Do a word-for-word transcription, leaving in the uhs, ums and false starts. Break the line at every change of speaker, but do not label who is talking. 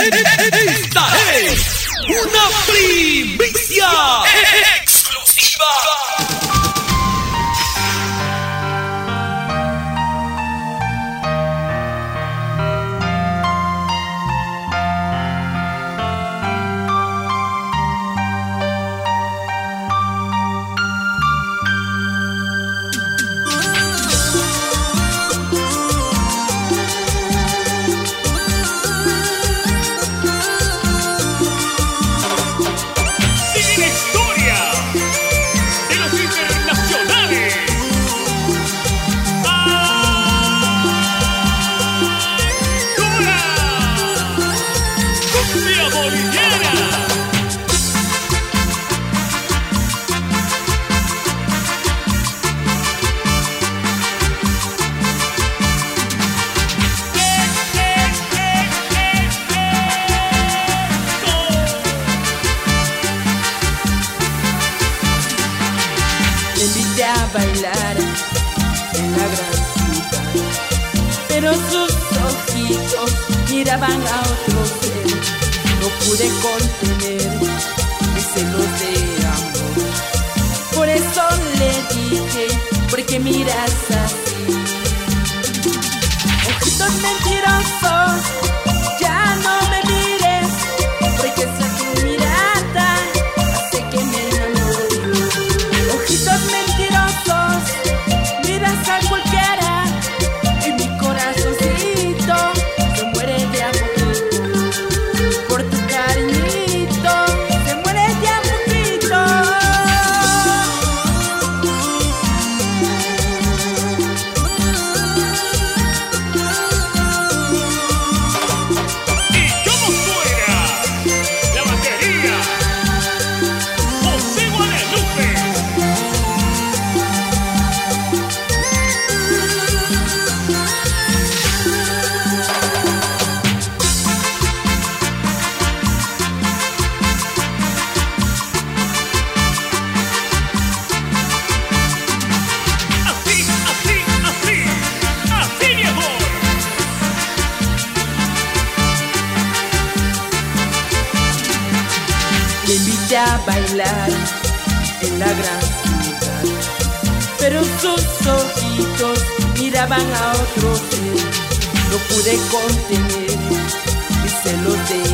Esta es una primicia exclusiva.
Bailar en la gran ciudad, pero sus ojitos miraban a otro ser. No pude contener mis celos de amor. Por eso le dije, ¿por qué miras así? Ojitos mentirosos, ya no me mires, porque esa tu mirada hace que me enamore. Ojitos mentirosos, miras a cualquiera y mi corazoncito se muere de a poquito. Por tu cariñito se muere de a poquito.
¿Y cómo suena la batería? José Guadalupe. Así, así, así, así, mi amor.
Le invité a bailar en la gran ciudad, pero sus ojitos miraban a otro ser. No pude contener mis celos de